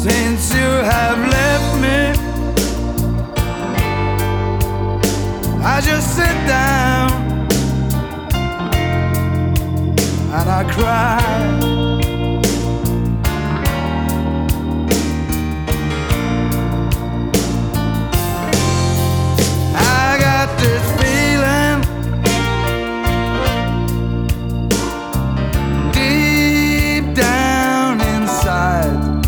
since you have left me. I just sit down and I cry.